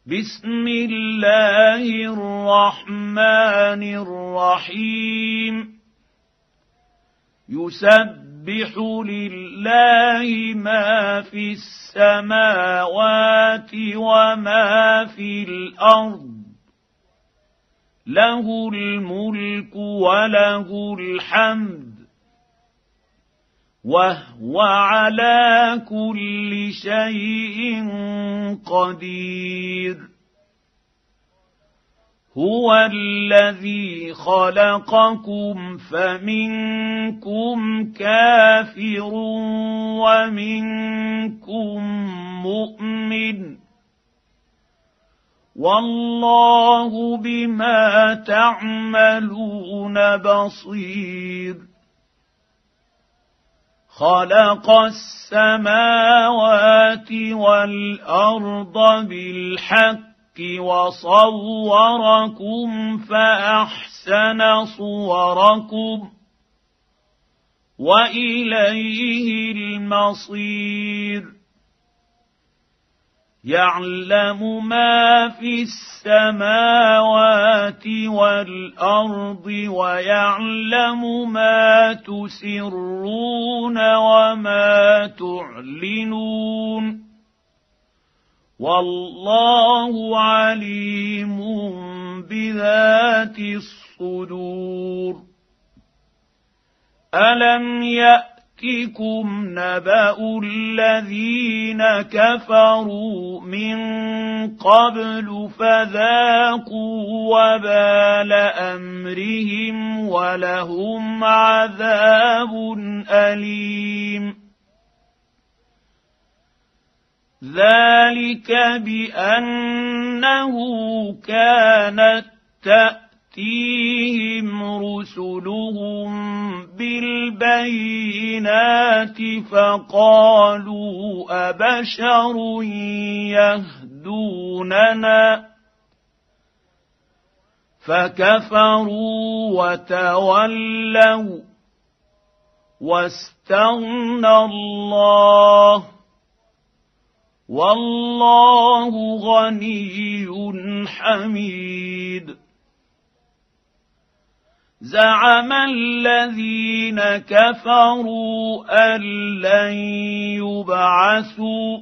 بسم الله الرحمن الرحيم يسبح لله ما في السماوات وما في الأرض له الملك وله الحمد وهو على كل شيء قدير هو الذي خلقكم فمنكم كافر ومنكم مؤمن والله بما تعملون بصير خلق السماوات والأرض بالحق وصوركم فأحسن صوركم وإليه المصير يعلم ما في السماوات والأرض ويعلم ما تسرون وما تعلنون والله عليم بذات الصدور ألم يأتكم نبأ الذين كفروا من قبل فذاقوا وبال أمرهم ولهم عذاب أليم ذلك بأنه كانت تأتيهم رسلهم بالبينات فقالوا أبشر يهدوننا فكفروا وتولوا واستغنى الله والله غني حميد زعم الذين كفروا أن لن يبعثوا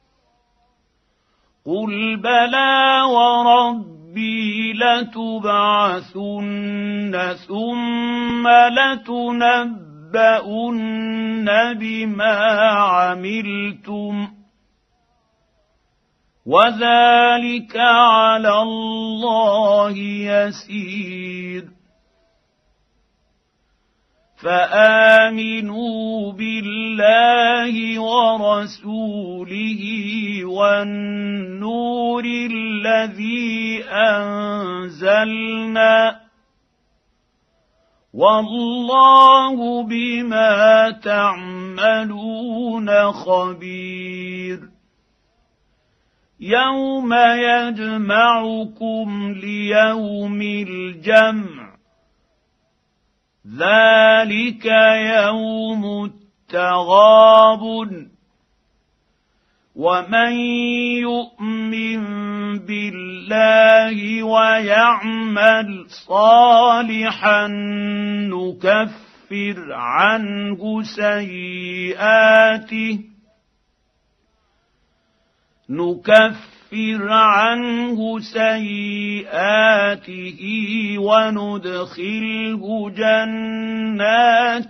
قل بلى وربي لتبعثن ثم لتنبؤن بما عملتم وذلك على الله يسير فآمنوا بالله ورسوله والنور الذي أنزلنا والله بما تعملون خبير يوم يجمعكم ليوم الجمع ذلك يوم التغابن ومن يؤمن بالله ويعمل صالحا نكفر عنه سيئاته وندخله جنات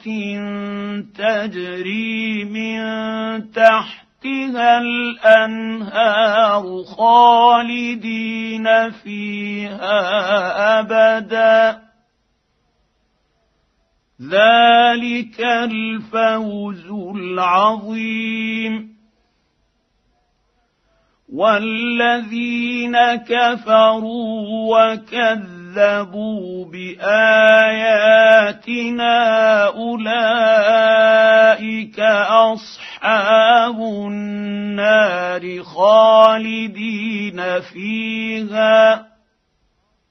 تجري من تحتها الأنهار خالدين فيها أبدا ذلك الفوز العظيم والذين كفروا وكذبوا بآياتنا أولئك أصحاب النار خالدين فيها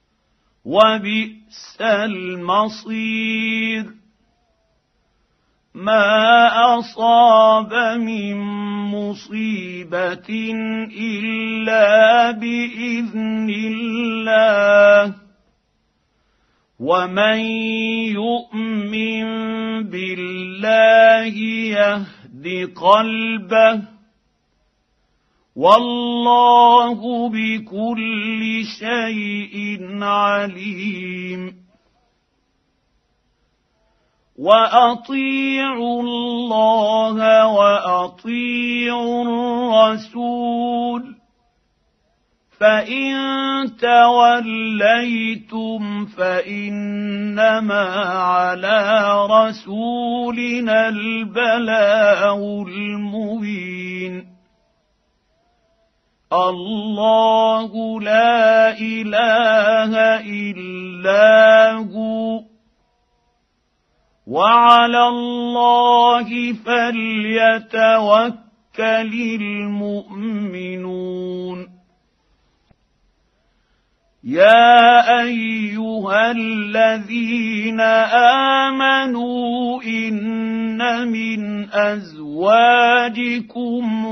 وبئس المصير ما أصاب من مصيبة إلا بإذن الله ومن يؤمن بالله يهد قلبه والله بكل شيء عليم وأطيعوا الله وأطيعوا الرسول فإن توليتم فإنما على رسولنا البلاغ المبين الله لا إله إلا هو وعلى الله فليتوكل المؤمنون يا أيها الذين آمنوا إن من أزواجكم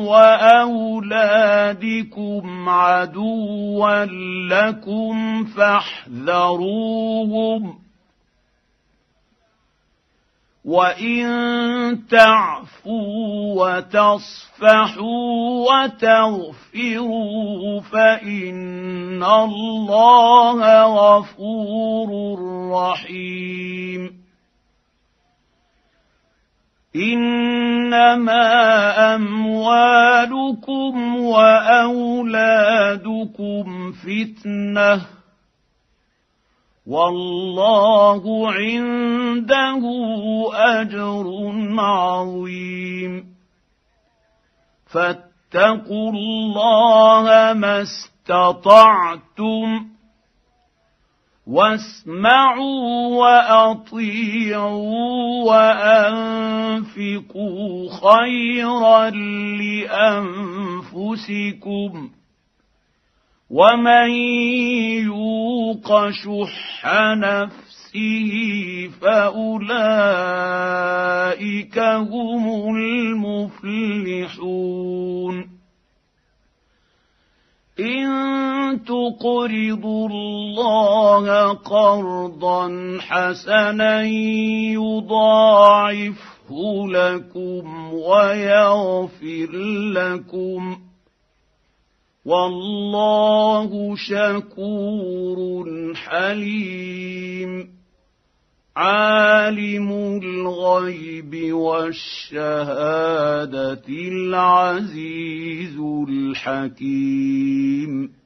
وأولادكم عدوا لكم فاحذروهم وإن تعفوا وتصفحوا وتغفروا فإن الله غفور رحيم إنما أموالكم وأولادكم فتنة والله عنده أجر عظيم فاتقوا الله ما استطعتم واسمعوا وأطيعوا وأنفقوا خيرا لأنفسكم ومن يوق شح نفسه فأولئك هم المفلحون إن تقرضوا الله قرضا حسنا يضاعفه لكم ويغفر لكم والله شكور حليم عالم الغيب والشهادة العزيز الحكيم